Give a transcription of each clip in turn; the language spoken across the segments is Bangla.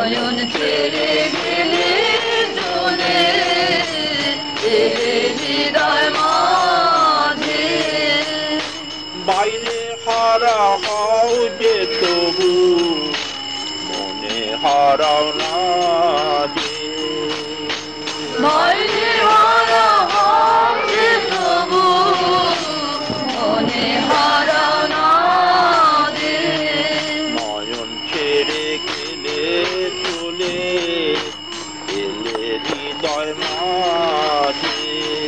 নয়ন ছেড়ে গেলে চলে এলে হৃদয় মাঝে বাইরে হারা হও যে তবু মনে হারাও না যে বাইরে হারা হও যে তবু মনে হারাও না যে নয়ন ছেড়ে গেলে চলে এলে হৃদয় মাঝে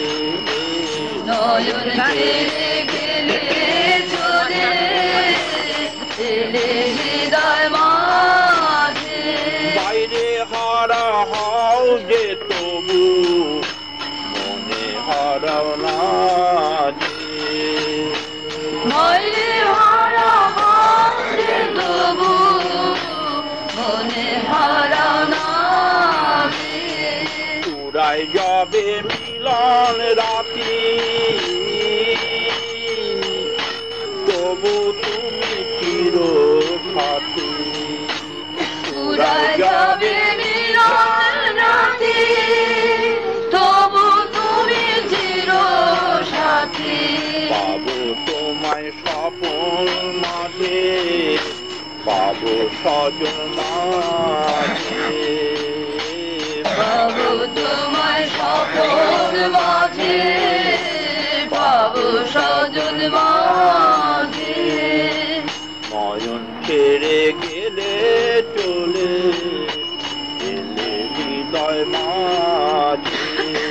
নয়ন ছেড়ে গেলে চলে এলে হৃদয় মাঝে বাইরে হারা হও যে তবু মনে হারাও না যে বাইরে হারা হও যে তবু মনে হারাও না যে চূড়ায় যাবে মিলন রাতি তবু তুমি চির সাথী চূড়ায় যাবে মিলন রাতি তবু তুমি চির সাথী পাবো তোমায় স্বপন মাঝে পাবো স্বজন মাঝে পাবো তোমায় স্বপন মাঝে পাবো স্বজন মাঝে নয়ন ছেড়ে গেলে চলে এলে হৃদয় মাঝে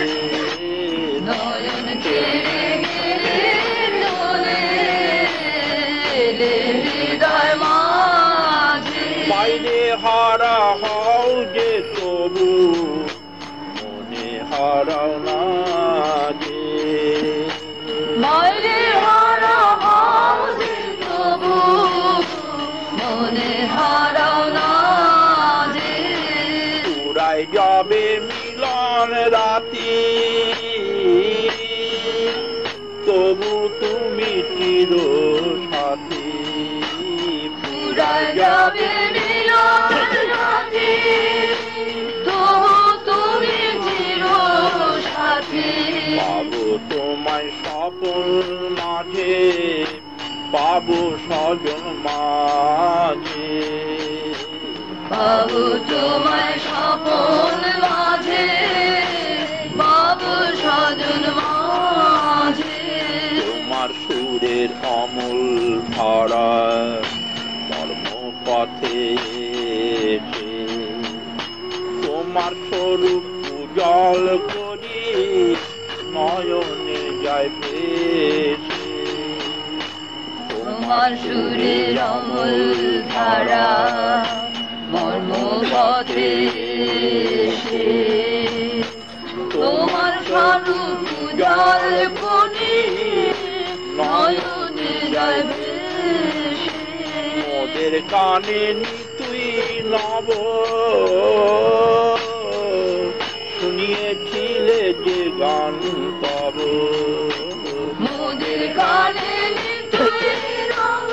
নয়ন ছেড়ে গেলে চলে এলে হৃদয় মাঝে বাইরে হারা হও যে তবু মনে হারাও না যে বাইরে হারা হও যে তবু মনে হারাও না যে চূড়ায় যাবে মিলন রাতি তবু তুমি চির সাথী পুরায় যাবে মিলন রাতি তবু তুমি চির সাথী পাবো তোমায় স্বপন মাঝে পাবো স্বজন মাঝে পাবো তোমায় স্বপন মাঝে পাবো স্বজন মাঝে তোমার সুরের অমূল ধারা কর্মপথে এসে তোমার স্বরূপ উজ্জ্বল করি নয়নে যায় ভেসে তোমার সুরের অমল ধারা মর্মপথে এসে তোমার স্বরূপ উজ্জ্বল করি নয়নে যায় ভেসে মোদের কানে নিতুই নব শুনিয়েছিলে যে গান তব মোদের কানে নিতুই নব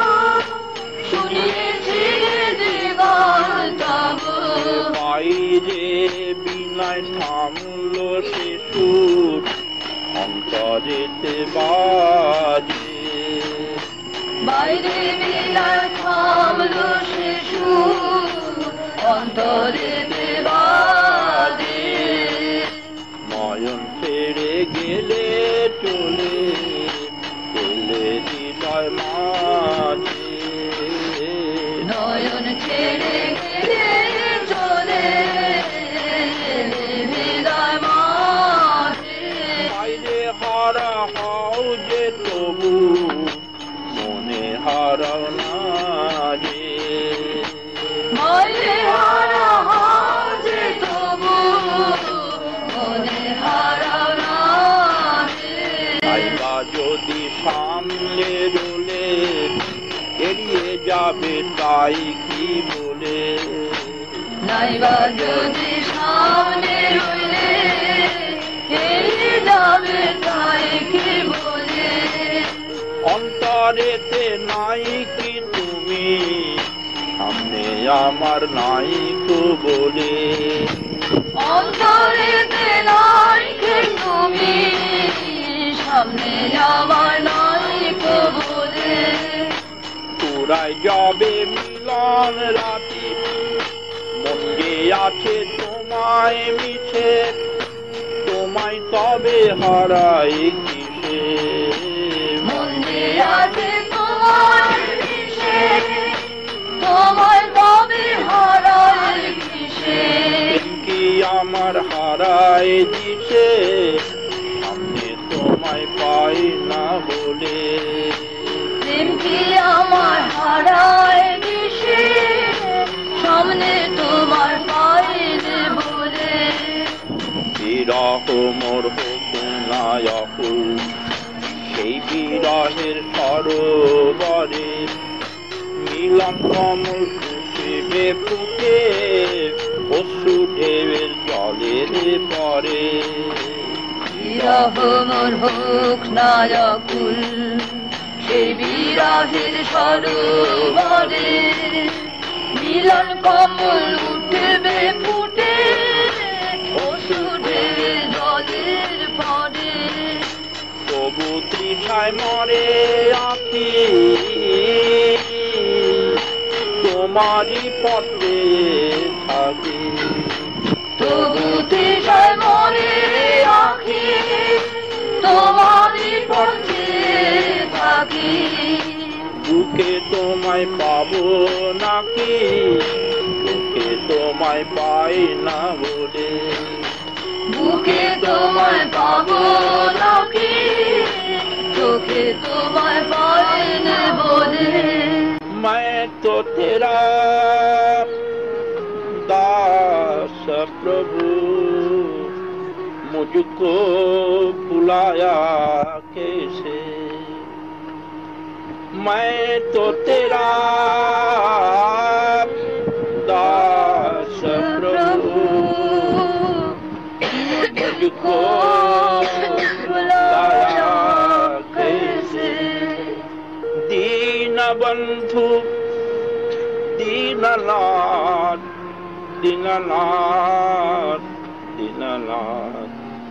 শুনিয়েছিলে যে গান তব বাইরে বিনায় থামলো সে সুর অন্তরেতে বাজে বাইরে বিলার থামলো শিশু অন্তরে বাজে নয়ন ছেড়ে গেলে চলে গেলে হৃদয় মাঝে নয়ন ছেড়ে গেলে চলে হৃদয় মাঝে বাইরে হারা হও যে তবু মনে হারাও না যে বাইরে হারা হও যে তবু মনে হারাও না যে তাইবা যদি সামনে রোলে এড়িয়ে যাবে তাই কি বলে নাইবা যদি সামনে রইলে এড়িয়ে যাবে তাই কি বলে অন্তরেতে নাই কি তুমি সামনে আমার নাই কো বলে অন্তরেতে নাই কে তুমি সামনে আমার নাই কো বলে তোরাই যাবে মিলন রাতি মন যে আছে তোমায় মিছে তোমায় তবে হারাই কিসে মন যে আছে তোমার মিশে তোমায় তবে হারাই কিসে কি আমার হারাই দিছে সামনে তোমায় পাই না বলে প্রেম কি আমার হারায় দিশে সামনে তোমার পাইলে বলে বিরহ মোর হুকুনায়কুল সেই বিরহের সরোবরে মিলন কমল ফুটবে ফুটে অশ্রু ঢেউয়ের জলের পরে বিরহ মোর হোক না আকুল সেই বিরহের সরোবরে মিলন কমল উঠবে ফুটে ওষুধে জলের পরে তবু তৃষায় মরে আঁখি তোমারই পথে থাকে তবু তৃষায় মরে আঁখি তোমারই পথে থাকি বুকে তোমায় পাবো নাকি বুকে তোমায় পাই না বলে বুকে তোমায় পাবো নাকি চোখে তোমায় পাইলে বলে मैं तो तेरा दास प्रभु मुझको बुलाया कैसे मैं तो तेरा दास प्रभु मुझको बुलाया कैसे दीन बंधु दीननाथ दीननाथ दीननाथ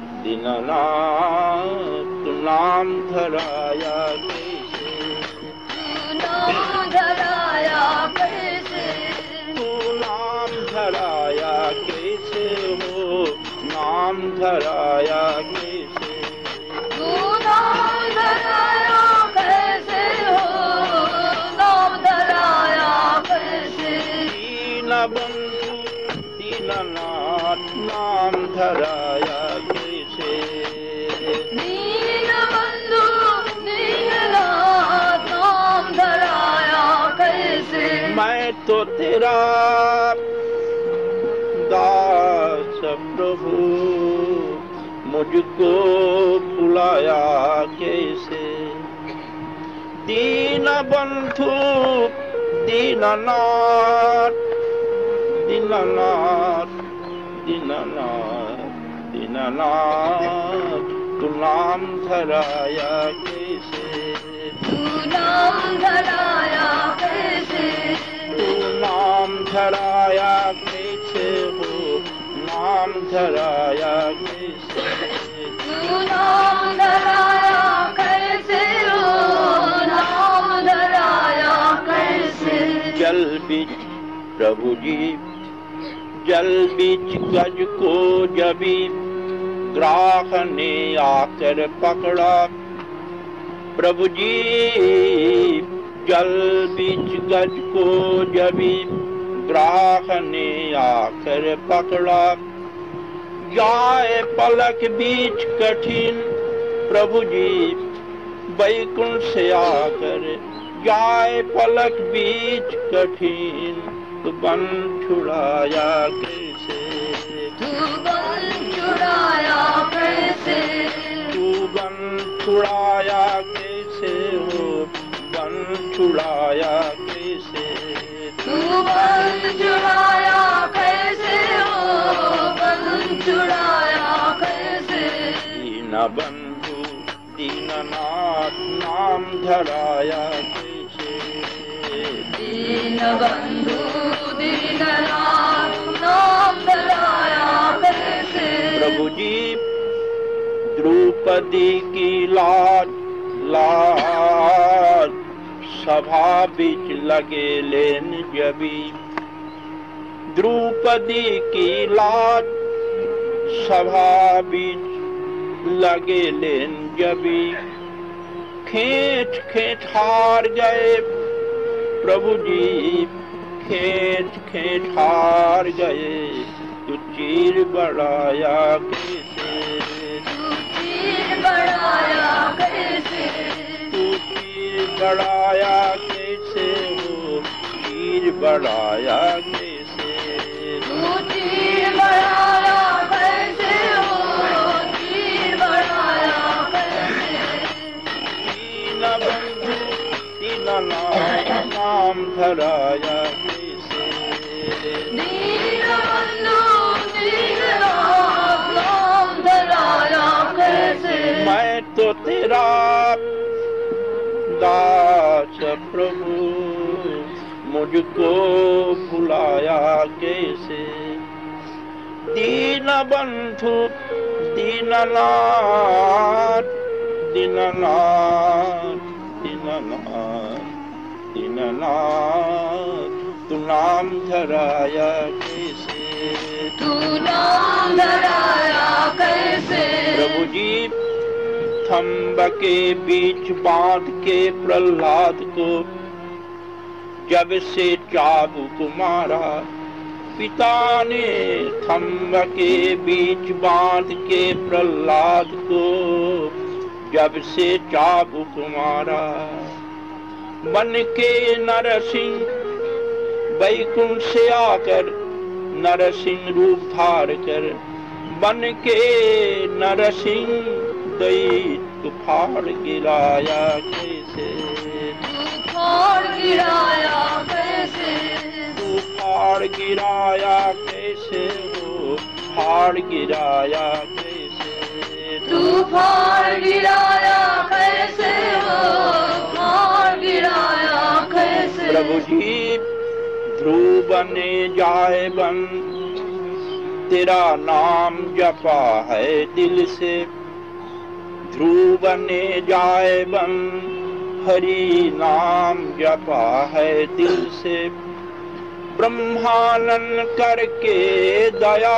दीननाथ तू नाम धराया कैसे नाम धराया कैसे तू नाम धराया कैसे हो नाम धराया कैसे तू नाम धराया कैसे हो नाम धराया कैसे दीन बंधु दीननाथ नाम धराया कैसे दीन बंधु दीननाथ नाम धराया कैसे मैं तो तेरा दास प्रभु मुझको बुलाया कैसे दीन बंधु दीननाथ दीननाथ दीननाथ दीननाथ तू नाम धराया कैसे तू नाम धराया कैसे तू नाम धराया कैसे हो नाम धराया कैसे तू नाम धराया कैसे हो नाम धराया कैसे जल बीच प्रभु जी जल बीच गज को जबी ग्राह ने आकर पकड़ा प्रभु जी जल बीच गज को जबी ग्राह ने आकर पकड़ा जाए पलक बीच कठिन प्रभु जी बैकुंठ से आकर जाए पलक बीच कठिन तू बन छुड़ाया कैसे तू बन छुड़ाया कैसे तू बन छुड़ाया कैसे हो बन छुड़ाया कैसे तू बन छुड़ाया कैसे हो बन छुड़ाया कैसे दीन बंधु दीननाथ नाम धराया कैसे दीन बंधु द्रौपदी की लाज लाज सभा बीच लगे लेन जबी। द्रौपदी की लाज सभा बीच लगे लेन जबी। खेच खेच हार गए प्रभु जी, खेच खेच हार गए। तू चीर बढ़ाया कैसे, तू चीर बढ़ाया कैसे, तू चीर बढ़ाया कैसे हो, चीर बढ़ाया कैसे, तू चीर बढ़ाया कैसे हो, चीर बढ़ाया कैसे। दीनबंधु दीननाम धराया कैसे, दीनबंधु दीननाथ नाम धराया कैसे। मैं तो तेरा दास प्रभु, मुझको भुलाया कैसे। दीनबंधु दीननाथ दीननाथ दीननाथ दीननाथ, तू नाम धराया कैसे, तू नाम धराया कैसे। प्रभु जी थंब के बीच बांध के प्रहलाद को जब से चाबुक मारा, पिता ने थंब के बीच बांध के प्रहलाद को जब से चाबुक मारा। बन के नरसिंह वैकुंठ से आकर नरसिंह रूप धार कर, बन के नरसिंह दैत्य फाड़ गिराया कैसे, तू फाड़ गिराया कैसे, तू फाड़ गिराया कैसे हो, फाड़ गिराया कैसे, तू फाड़ गिराया कैसे हो, फाड़ गिराया कैसे। प्रभु जी ध्रुव ने जाए बन, तेरा नाम जपा है दिल से। ध्रुव ने जाए बन, हरि नाम जपा है दिल से। ब्रह्मानंद करके दया,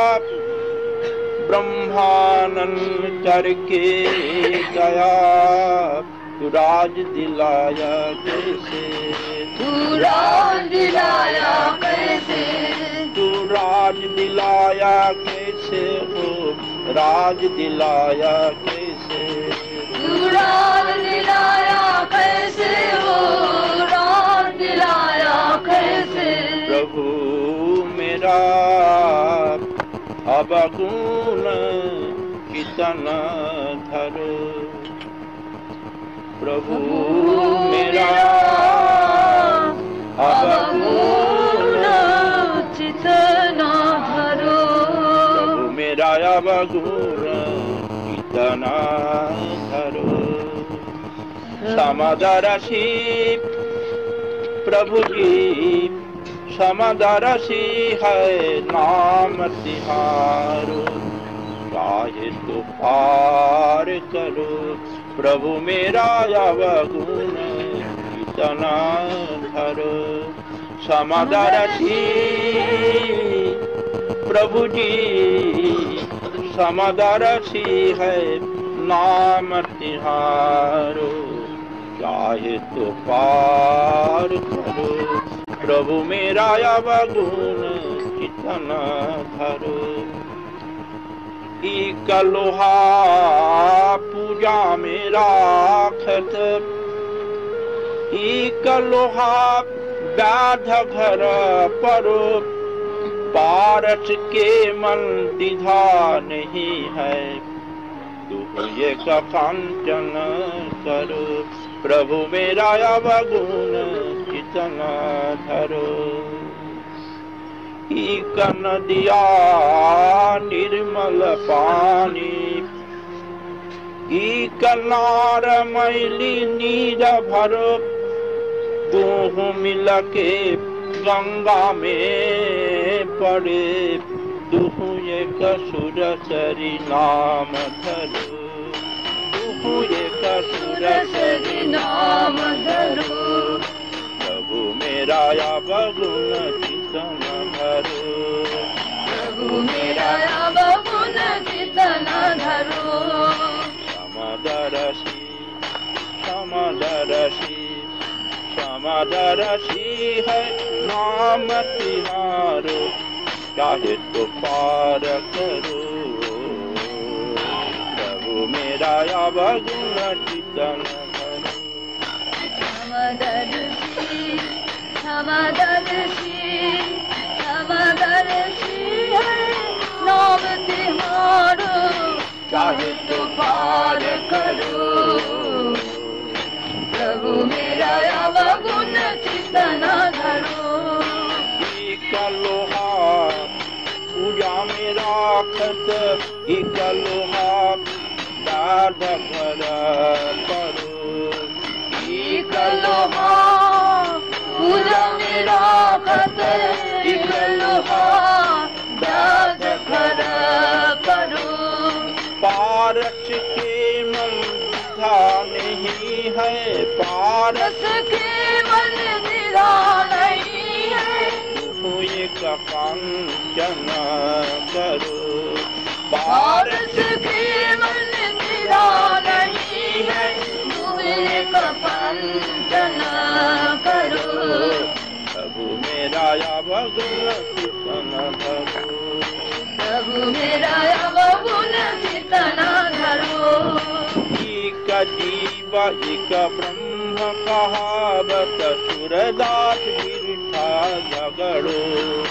ब्रह्मानंद करके दया, तू राज दिलाया कैसे, तू राज दिलाया कैसे, तू राज दिलाया कैसे हो, राज दिलाया कैसे, तू राज दिलाया कैसे हो, राज दिलाया कैसे। प्रभु मेरा अवगुण कितना धरो, प्रभु मेरा अवगुण चितना धरो, प्रभु मेरा अवगुण कितना धरो। समदर्शी प्रभु जी, समदर्शी है नाम तिहारो। चाहे तो पार करो प्रभु मेरा अवगुण कितना धरो। समदर्शी प्रभु जी, समदर्शी है नाम तिहारो। चाहे तो पार करो प्रभु मेरा अवगुण कितना धरो। एक लोहा पूजा में राखत, एक लोहा व्याध घर पर। पारस के मन दिधा नहीं है, तू ये कंचन करो प्रभु मेरा अवगुण कितना धरो। एक नदिया निर्मल पानी, एक नार मैली नीर भरो। दोनों मिल के गंगा में पड़े, दोनों एक सुरसरी नाम धरो। एक सुर सरी नाम धरो प्रभु मेरा अवगुण चितन धरो प्रभु मेरा अवगुण चितन धरो समदर्शी समदर्शी समदर्शी है नाम तिहारो चाहे तो पार करो प्रभु मेरा अवगुण चितन धरो समदर्शी समदर्शी समदर्शी है नाम तिहारो चाहे तो पार करो प्रभु मेरा अवगुण चितन धरो एक लोहा पूजा में राखत एक लोहा दाद भर करो एक लोहा पूजा में राखत एक लोहा दाद भर करो पारस के मन नहीं है पारस के मन निरा नहीं है एक कांचन करो पारस के मन निरा नहीं है एक पंचन करो प्रभु मेरा अवगुण चितन धरो प्रभु मेरा अवगुण चितन धरो एक जीव एक ब्रह्म कहावत सुरदास बिरठा झगड़ो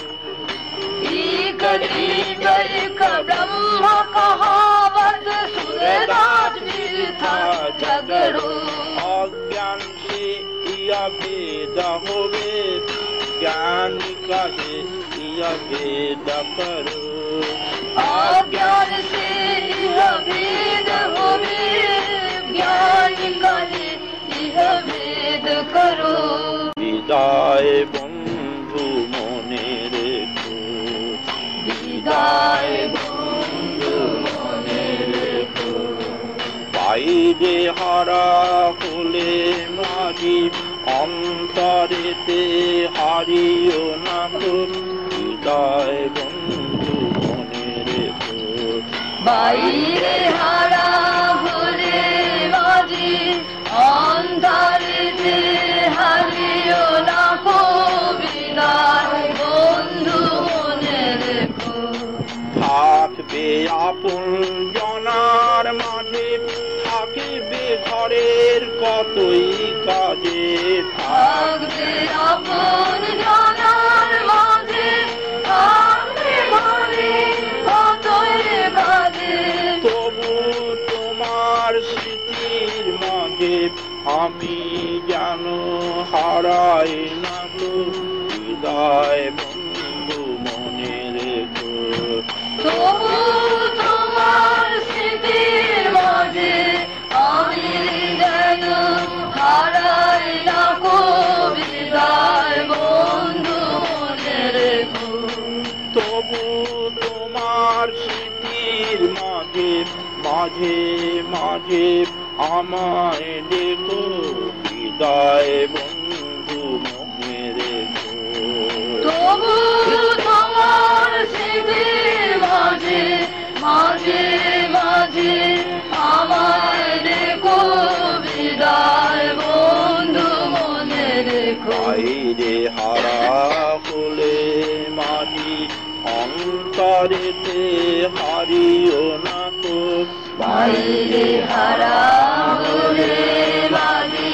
एक जीव एक ब्रह्म कहावत सुरदास बिरठा झगड़ो अज्ञान से यह भेद होवे ज्ञान कहे यह भेद करो अज्ञान से यह भेद होवे ज्ञान कहे यह भेद करो विदाय बंधु मने रेखो विदाय बंधु मने रेखो বাইরে হারা হলে মাঝি অন্তরেতে হারিও না তো হৃদয় বন্ধু মনে রেখো বাইরে হারা হলে মাঝি অন্তরেতে হারিও না কো বিদায় বন্ধু মনে রেখো থাকবে আপন জনার মাঝে থাকিবে ঘরের কতই কাজে থাকবে আপন জানার মাঝে থাকবে ঘরে কতই কাজে তবু তোমার স্মৃতির মাঝে আমি যেন হারাই না তো হৃদয় বন্ধু মনে রেখো তবু তোমার স্মৃতির মাঝে আমি যেন হারাই না কো বিদায় বন্ধু মনে রেখো তবু তোমার স্মৃতির মাঝে মাঝে মাঝে আমায় দেখো হৃদয় বন্ধু মনে রেখো তবু তোমার স্মৃতির মাঝে মাঝে মাঝে আমায় রেখো বিদায় বন্ধু মনে রেখো বাইরে হারা হলে মাঝি অন্তরেতে হারিও না তো বাইরে হারা হলে মাঝি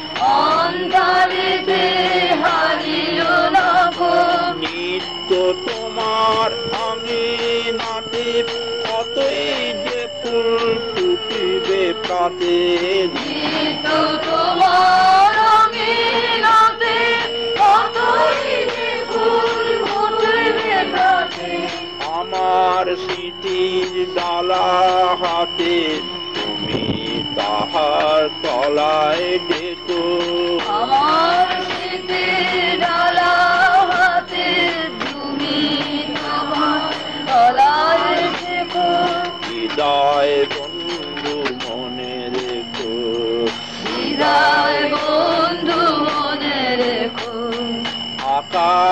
অন্তরেতে হারিও না কো নিত্য তোমার আঙিনাতে কতই যে ফুল ফুটিবে প্রাতে নিত্য তোমার আঙিনাতে কতই যে ফুল ফুটবে প্রাতে আমার স্মৃতির ডালা হাতে তুমি তাহার তলায় ডেকো আমার স্মৃতির ডালা হাতে তুমি তোমার তলায় রেখো হৃদয় বন্ধু মনে রেখো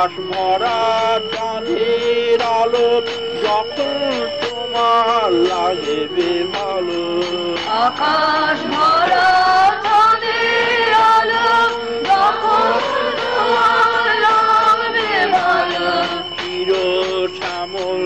আকাশ ভরা চাঁদের আলো যখন তোমার লাগবে ভালো আকাশ ভরা চাঁদের আলো যখন তোমার লাগবে ভালো চির শ্যামল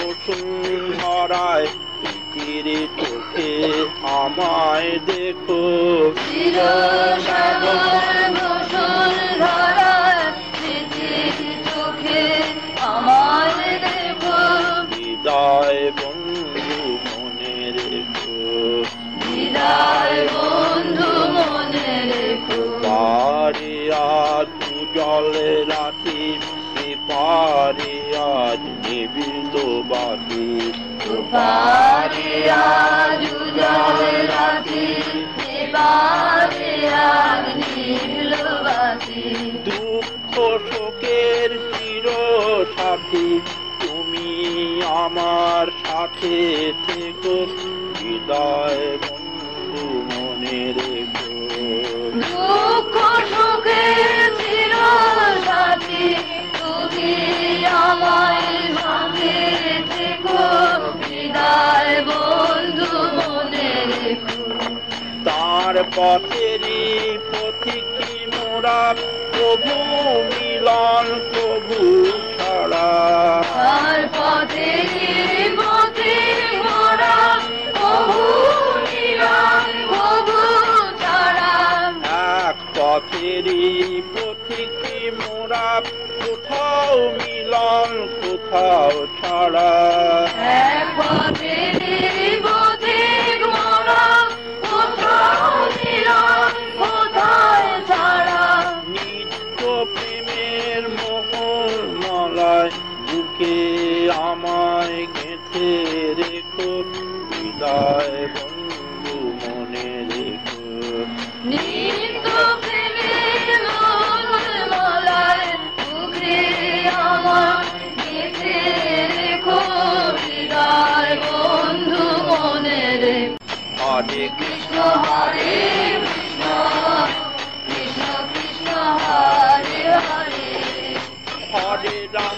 বসুন্ধরায় প্রীতির চোখে আমায় দেখো চির শ্যামল বসুন্ধরায় প্রীতির চোখে আমায় দেখো হৃদয় বন্ধু মনে রেখো হৃদয় বন্ধু মনে রেখো পারে আজ উজলে রাতি পারে আজ নিবিত বাতি পারে আজ উজাল রাতি পারে আজ নীল বাতি দুঃখ শোকের চির সাথী তুমি আমার সাথে থেকো হৃদয় বন্ধু মনে রেখো দুঃখ সুখে চির সাথী তুমি আমায় সাথে থেকো হৃদয় বন্ধু মনে রেখো তার পথেরই পথিকী মোরা প্রভু মিলন প্রভু ছাড়া আর পথে পথে মোরা প্রভু মিলন প্রভু ছাড়া এক পথেরই পথিকী মোরা কোথাও মিলন কোথাও ছাড়া এক পথে পথে মোরা কোথাও মিলন কোথায় ছাড়া নিত্য প্রেমের মোহর মালায় বুকে আমায় গেঁথে রেখো হৃদয় বন্ধু মনে রেখো নিত্য প্রেমের মালায় বুকে আমার গেঁথে রেখো হৃদয় বন্ধু মনে রেখো হরে কৃষ্ণ হরে কৃষ্ণ কৃষ্ণ কৃষ্ণ হরে হরে হরে রাম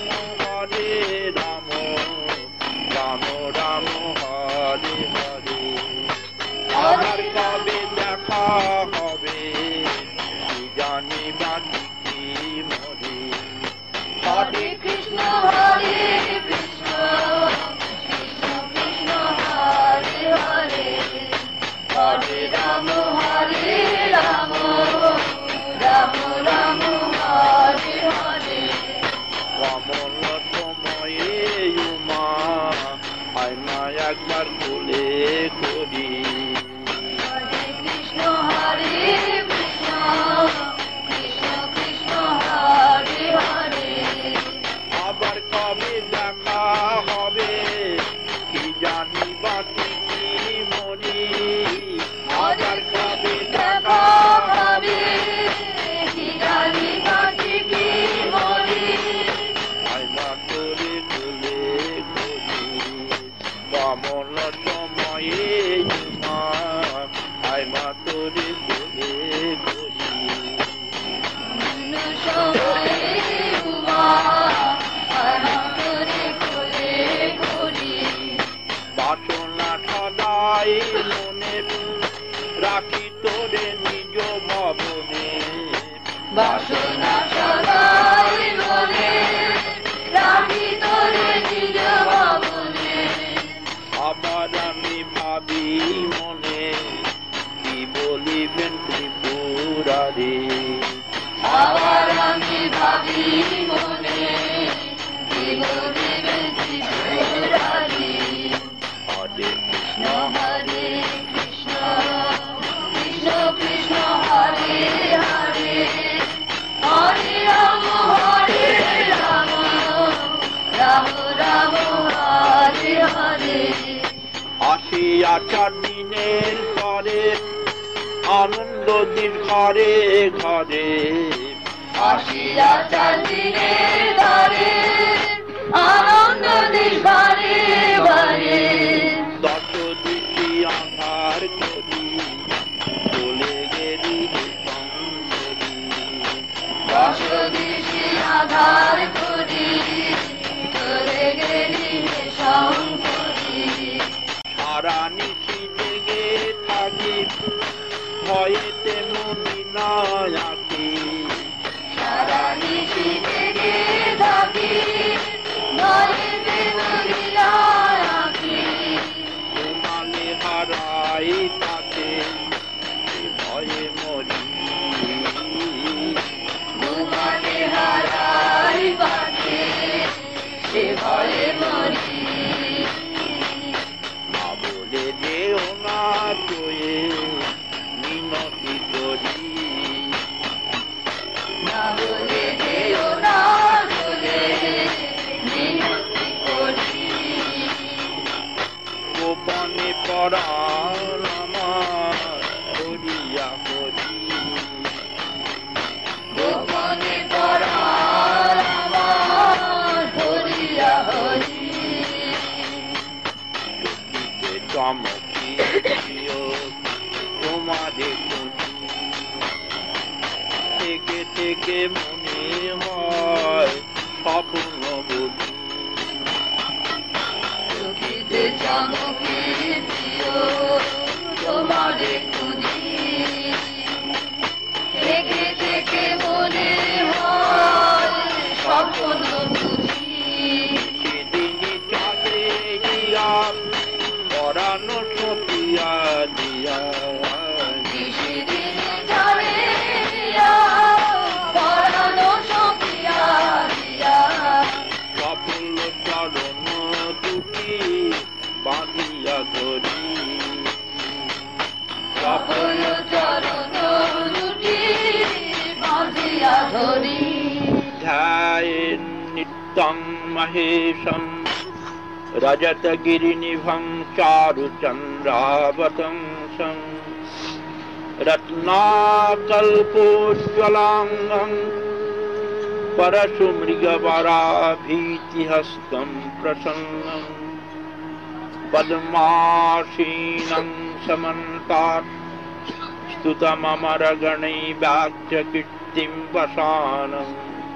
রাম রাম হরে হরে আবার কবে দেখা হবে কি জানি বাকি কি মরে হরে কৃষ্ণ হরে কৃষ্ণ কৃষ্ণ কৃষ্ণ হরে হরে হরে রাম রাম রাম হরে হরে কমল সময়ে উমা আয় মা একবার কোলে করি হরে কৃষ্ণ কৃষ্ণ কৃষ্ণ হরে হরে আবার কবে দেখা হবে কি জানি বাকি কি মরি আবার কবে দেখা হবে কি জানি বাকি কি মরি আয় মা তোরে কোলে করি কমল সময়ে উমা আয় মা তোরে কোলে করি সময়ে উমা আমারে কোলে করি বাসনা সদাই মনে রাখি তোরে নিজ ভবনে বাসনা সদাই মনে রাখি তোরে নিজ ভবনে আবার আমি ভাবি মনে কি বলিবেন ত্রিপুরারে আবার আমি ভাবি মনে কি বলিবে ত্রিপুরারি হরে কৃষ্ণ হরে কৃষ্ণ কৃষ্ণ কৃষ্ণ হরে হরে হরে রাম রাম রাম হরে হরে আসিয়া 4 দিনের পরে আনন্দ দিন ঘরে ঘরে আসিয়া 4 দিনের ধরে আনন্দ দিন বারে বারে দশ দিশি আধার করি চলে গেলি দশ দিশি আধার নায়কে সারা নিশি জেগে থাকি নয়নে মরিয়া রাখি তোমাকে হারাই তাতে ভয়ে মরি তোমাকে হারাই পাখি সে ভয়ে মরি না বলে যেও না তোয়ে মিনতি করি না বলে যেও না বলে মিনতি করি গোপনে পরাণ আমার হরিয়া হরি গোপনে পরাণ আমার হরিয়া হরি চকিতে চমকি তোমারে থেকে থেকে মনে হয় স্বপ্ন বুঝি চোখেতে চমকে দিও তোমারে খুঁজি থেকে থেকে মনে হয় স্বপ্ন বুঝি সেদিনই চাঁদে গিয়া পরানো সপিয়া দিয়া সেদিন যাবে দিয়া পরানো সপিয়া দিয়া সফল চরণ দুটি বাঁধিয়া ধরি সকল চরণ দুটি বাঁধিয়া ধরি ধ্যায়ে নিত্যং মহেশম রজতগিরিনিভং চারুচন্দ্রাবতংসং রত্নাকল্পোজ্জ্বলাঙ্গং परशुमृगवराभीतिहस्तं प्रसन्नं पद्मासीनं समन्तात् स्तुतममरगणैवाक्यकीर्तिं वसानं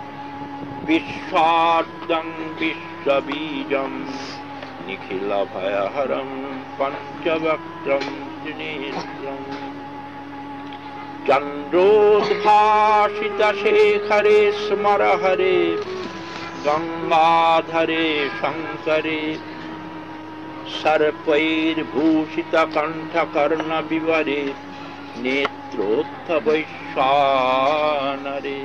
विश्वाद्यं विश्वबीजं निखिलभयहरं पञ्चवक्त्रं त्रिनेत्रम् चन्द्रोद्भासितशेखरे स्मर हरे गंगाधरे शंकरे सर्पैर्भूषितकण्ठकर्णविवरे नेत्रोत्थवैश्वानरे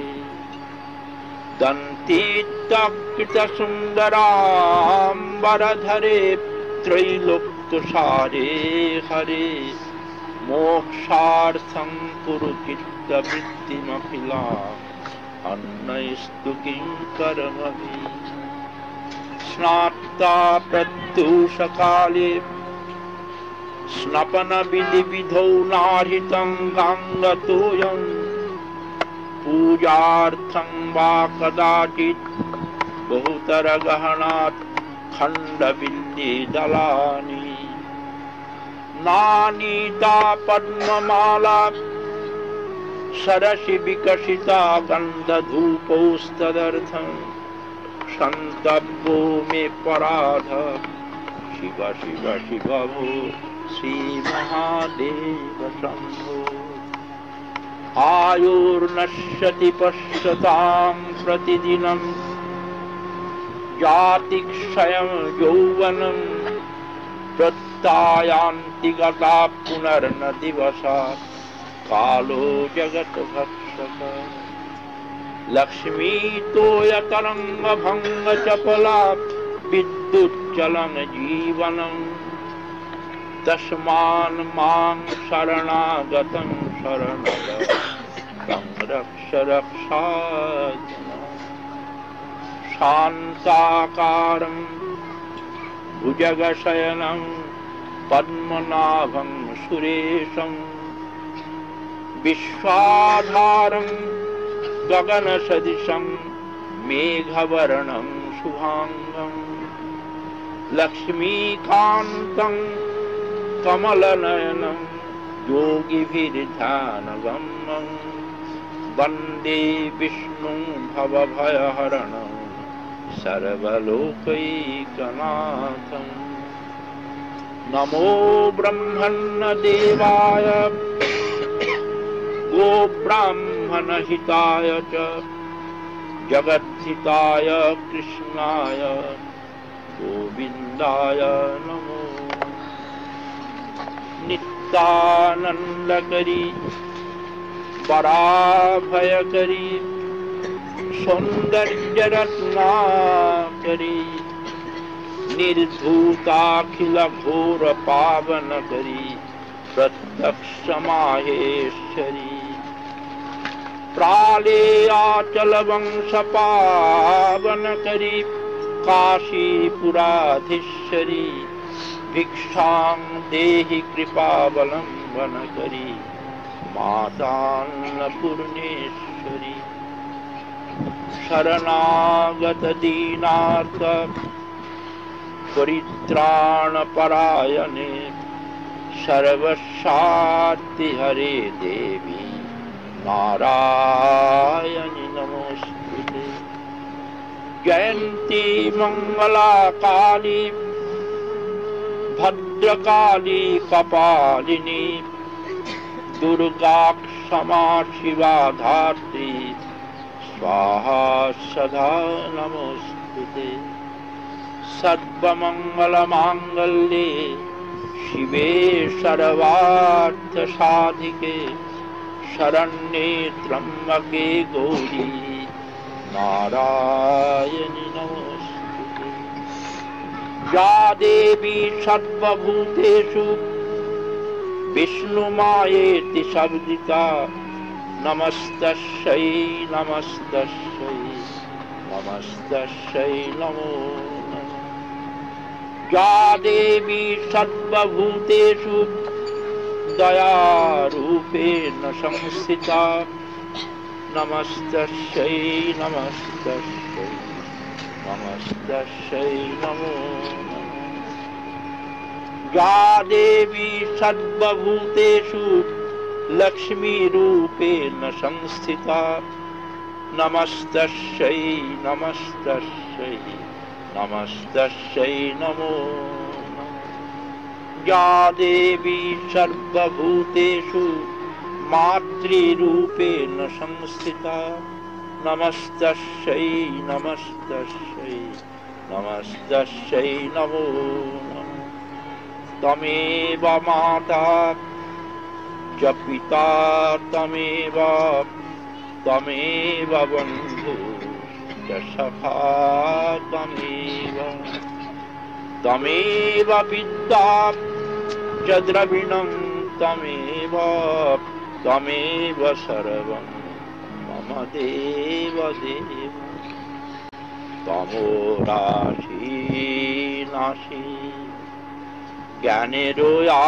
दन्तीत्यकृतसुन्दराम्बरधरे त्रैलोक्यसारे हरे मोक्षार्थं कुरु चित्तवृत्तिमखिलाम् अन्नैस्तु किंकरमपि स्नात्ता प्रत्यूषकाले स्नपनविधिविधौ नाहितं गाङ्गतोऽयं पूजार्थं वा कदाचित् बहुतरगहनात् खण्डविल्लीदलानि नानीता पद्ममाला सरसि विकसिता गन्धधूपौस्तदर्थं सन्तप्यो मे पराध शिव शिव शिव भो श्रीमहादेव शम्भो आयुर्नश्यति पश्यतां प्रतिदिनं जातिक्षयं यौवनं प्रत्यायान्ति गता पुनर्न दिवसात् कालो जगत भक्षक लक्ष्मी तोयतरंग भंग चपला विद्युच्चलं जीवनं तस्मान् मां शरणागतं शरणद तं रक्ष रक्षार्जनं शान्ताकारं भुजगशयनं पद्मनाभं सुरेशं विश्वाधारं गगनसदृशं मेघवर्णं शुभांगं लक्ष्मीकान्तं कमलनयनं योगिभिर्ध्यानगम्यं वन्दे विष्णुं भवभयहरणं सर्वलोकैकनाथं नमो ब्रह्मण्यदेवाय गो ब्राह्मण हिताय च जगद्धिताय कृष्णाय गोविंदाय नमो। नित्यानंदकरी पराभयकरी सौंदर्य रत्नाकरी निर्धूताखिल घोर पावन करी प्रत्यक्ष माहेश्वरी प्रालेयाचल वंश पावन करी काशीपुराधीश्वरी भिक्षां देहि कृपावलंबन करी मातान्नपूर्णेश्वरी शरणागत दीनार्थ परित्राण परायणे सर्वशान्ति हरे देवी नारायणि नमोस्तुते। जयंती मंगला काली भद्रकाली कपालिनी दुर्गा क्षमा शिवा धात्री स्वाहा सदा नमोस्तुते। सर्वमंगल मांगल्ये शिवे सर्वार्थ साधिके शरण्ये त्र्यंबके गौरी नारायणि नमोस्तुते। या देवी सर्वभूतेषु विष्णुमायेति शब्दिता नमस्तस्यै नमस्तस्यै नमस्तस्यै नमो नमः। या देवी सर्वभूतेषु दयारूपेण संस्थिता नमस्तस्यै नमस्तस्यै नमस्तस्यै नमो नमः। या देवी सर्वभूतेषु लक्ष्मीरूपेण संस्थिता नमस्तस्यै नमस्तस्यै नमस्तस्यै नमो नमः। या देवी सर्वभूतेषु मातृरूपेण संस्थिता नमस्तस्यै नमस्तस्यै नमस्तस्यै नमो नमः। तमेव माता च पिता तमेव तमेव बन्धु च सखा तमेव तमेव विद्या च द्रविणं तमेव तमेव सर्वं मम देव देव। तमो राशि नाशि জ্ঞানের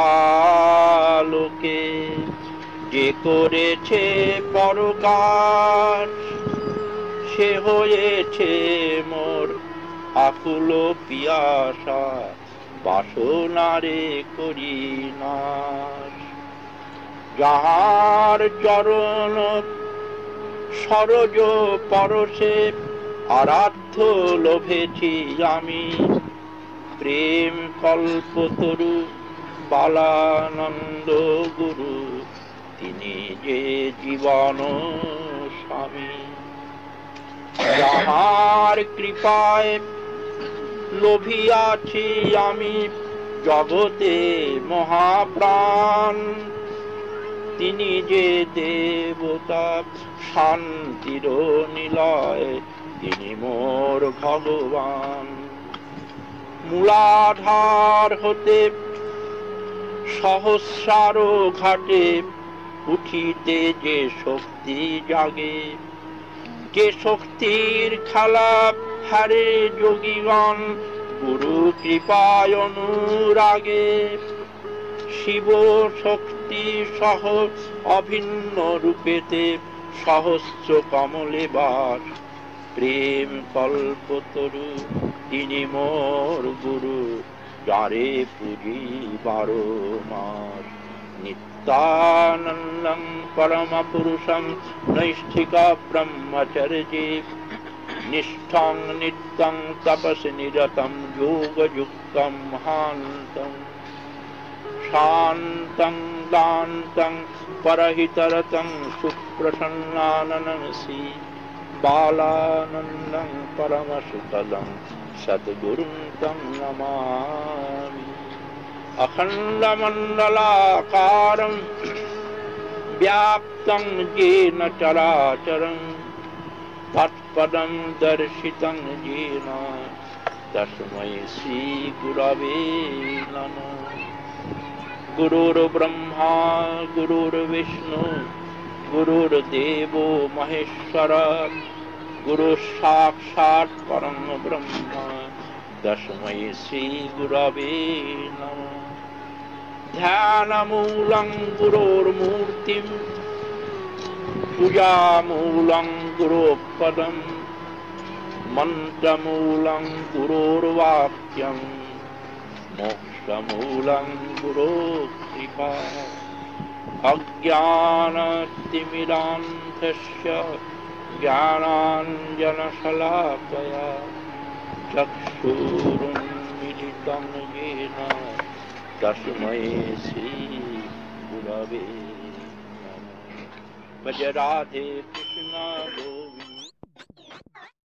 আলোকে যে করেছে পরকাশ সে হয়েছে মোর আকুল পিয়াসা বাসনারে করি নাশ। যাহার চরণ সরজ পরশে আরাধ্য লোভেছি আমি প্রেম কল্পতরু বালানন্দ গুরু তিনি যে জীবন স্বামী। যাহার কৃপায় লোভিয়াছি আমি জগতে মহাপ্রাণ তিনি যে দেবতা শান্তির নিলয় তিনি মোর ভগবান। মূলাধার হতে সহস্রার ঘাটে উঠিতে যে শক্তি জাগে যে শক্তির খেলা হারে যোগীগণ গুরু কৃপায় অনুরাগে। শিব শক্তি সহ অভিন্ন রূপেতে সহস্র কমলে বাস প্রেম কল্পতরু তিনি মোর গুরু যারে পুজি 12 মাস। নিত্যানন্দং পরম পুরুষং নৈষ্ঠিক ব্রহ্মচর্যে নিষ্ঠং নিত্যং তপসি নিরতম যোগযুক্তম মহান্তম। शान्तं दान्तं परहितरतं सुप्रसन्नाननमसि बालानन्दं परमसुखदं सद्गुरुं तं नमामि। अखण्डमण्डलाकारं व्याप्तं येन चराचरं तत्पदं दर्शितं येन तस्मै श्रीगुरवे नमः। गुरुर्ब्रह्मा गुरुर्विष्णु गुरुर्देवो महेश्वर गुरुसाक्षात् परं ब्रह्म तस्मै श्रीगुरवे नमः। ध्यानमूलं गुरोर्मूर्तिं पूजामूलं गुरोपदं मन्त्रमूलं गुरोर्वाक्यं मोक्षमूलं गुरोकृपा। अज्ञानतिमिरान्धस्य ज्ञानाञ्जनशलाकया चक्षुरुन्मीलितं येन तस्मै श्रीगुरवे नमः। भज राधे कृष्ण गोविन्द